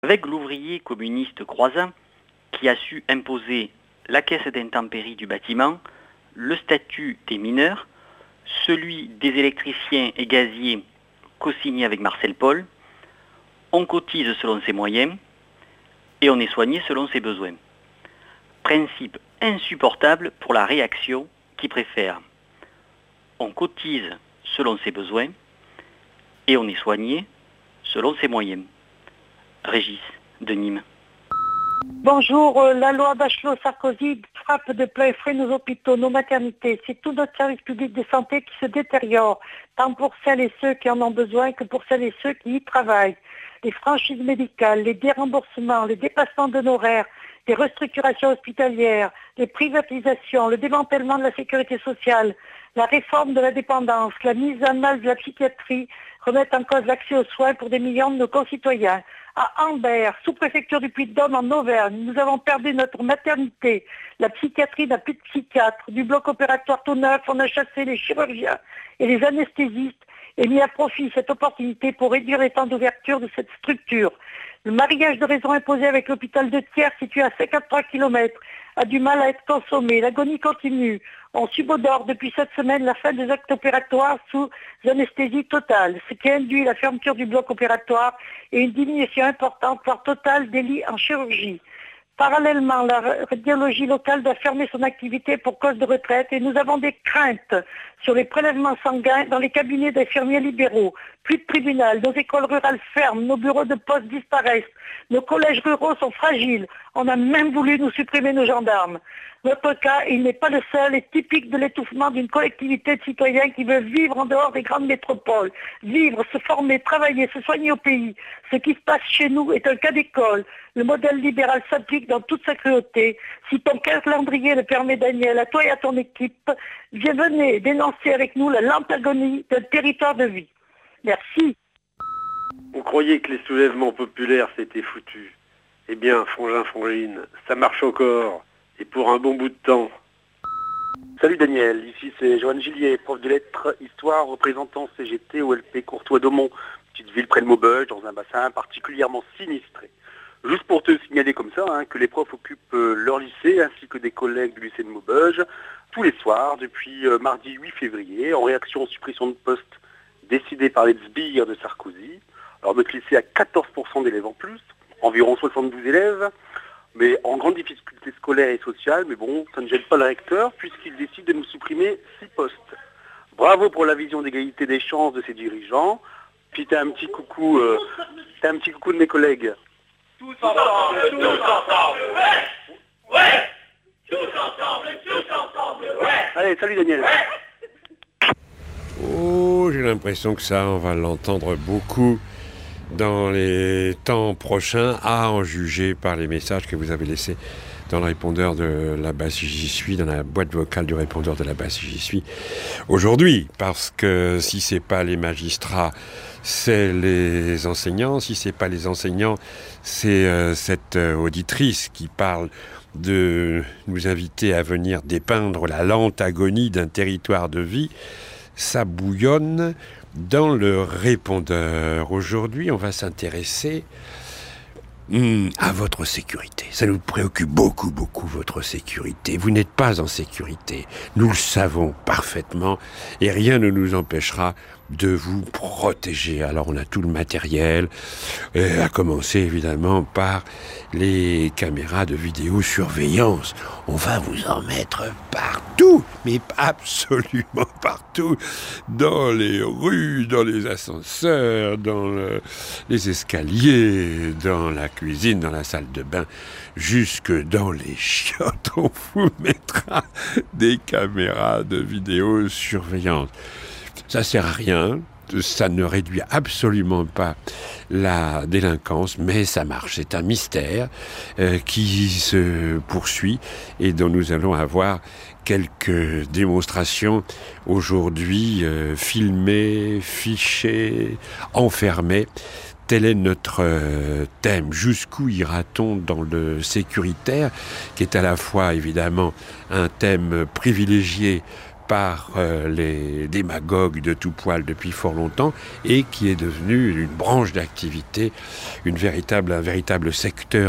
Avec l'ouvrier communiste Croizat, qui a su imposer la caisse d'intempéries du bâtiment, le statut des mineurs, celui des électriciens et gaziers co-signé avec Marcel Paul, on cotise selon ses moyens et on est soigné selon ses besoins. Principe insupportable pour la réaction qui préfère. On cotise selon ses besoins et on est soigné selon ses moyens. Régis de Nîmes. Bonjour, la loi Bachelot-Sarkozy frappe de plein fouet nos hôpitaux, nos maternités. C'est tout notre service public de santé qui se détériore, tant pour celles et ceux qui en ont besoin que pour celles et ceux qui y travaillent. Les franchises médicales, les déremboursements, les dépassements d'honoraires, les restructurations hospitalières, les privatisations, le démantèlement de la sécurité sociale, la réforme de la dépendance, la mise à mal de la psychiatrie remettent en cause l'accès aux soins pour des millions de nos concitoyens. À Ambert, sous-préfecture du Puy-de-Dôme en Auvergne, nous avons perdu notre maternité. La psychiatrie n'a plus de psychiatre. Du bloc opératoire tout neuf, on a chassé les chirurgiens et les anesthésistes et mis à profit cette opportunité pour réduire les temps d'ouverture de cette structure. Le mariage de raison imposé avec l'hôpital de Thiers, situé à 53 km, a du mal à être consommé. L'agonie continue. On subodore depuis cette semaine la fin des actes opératoires sous anesthésie totale, ce qui induit la fermeture du bloc opératoire et une diminution importante, voire totale, des lits en chirurgie. Parallèlement, la radiologie locale doit fermer son activité pour cause de retraite et nous avons des craintes sur les prélèvements sanguins dans les cabinets d'infirmiers libéraux. Plus de tribunal, nos écoles rurales ferment, nos bureaux de poste disparaissent, nos collèges ruraux sont fragiles. On a même voulu nous supprimer nos gendarmes. Notre cas, il n'est pas le seul, est typique de l'étouffement d'une collectivité de citoyens qui veut vivre en dehors des grandes métropoles. Vivre, se former, travailler, se soigner au pays. Ce qui se passe chez nous est un cas d'école. Le modèle libéral s'applique dans toute sa cruauté. Si ton calendrier le permet, Daniel, à toi et à ton équipe, venez dénoncer avec nous la lente agonie d'un territoire de vie. Merci. On croyait que les soulèvements populaires s'étaient foutus. Eh bien, frangin, frangine, ça marche encore. Et pour un bon bout de temps. Salut Daniel, ici c'est Johan Gillier, prof de lettres, histoire, représentant CGT OLP Courtois-Daumont, petite ville près de Maubeuge, dans un bassin particulièrement sinistré. Juste pour te signaler comme ça, que les profs occupent leur lycée ainsi que des collègues du lycée de Maubeuge tous les soirs depuis mardi 8 février, en réaction aux suppressions de postes décidées par les sbires de Sarkozy. Alors notre lycée a 14% d'élèves en plus, environ 72 élèves, mais en grande difficulté scolaire et sociale, mais bon, ça ne gêne pas le recteur puisqu'il décide de nous supprimer 6 postes. Bravo pour la vision d'égalité des chances de ses dirigeants. Puis t'as un petit coucou de mes collègues. Tous ensemble, ouais, ouais, tous ensemble, ouais. Allez, salut Daniel. Ouais. Oh, j'ai l'impression que ça, on va l'entendre beaucoup dans les temps prochains, à en juger par les messages que vous avez laissés dans le répondeur de la base J'y suis, dans la boîte vocale du répondeur de la base J'y suis aujourd'hui, parce que si c'est pas les magistrats, c'est les enseignants, si c'est pas les enseignants, c'est cette auditrice qui parle de nous inviter à venir dépeindre la lente agonie d'un territoire de vie. Ça bouillonne dans le répondeur. Aujourd'hui, on va s'intéresser à votre sécurité. Ça nous préoccupe beaucoup, votre sécurité. Vous n'êtes pas en sécurité. Nous le savons parfaitement et rien ne nous empêchera de vous protéger. Alors on a tout le matériel, à commencer évidemment par les caméras de vidéosurveillance. On va vous en mettre partout, mais absolument partout, dans les rues, dans les ascenseurs, dans les escaliers, dans la cuisine, dans la salle de bain, jusque dans les chiottes. On vous mettra des caméras de vidéosurveillance. Ça sert à rien, ça ne réduit absolument pas la délinquance, mais ça marche. C'est un mystère qui se poursuit et dont nous allons avoir quelques démonstrations aujourd'hui, filmées, fichées, enfermées. Tel est notre thème. Jusqu'où ira-t-on dans le sécuritaire, qui est à la fois évidemment un thème privilégié par les démagogues de tout poil depuis fort longtemps et qui est devenu une branche d'activité, un véritable secteur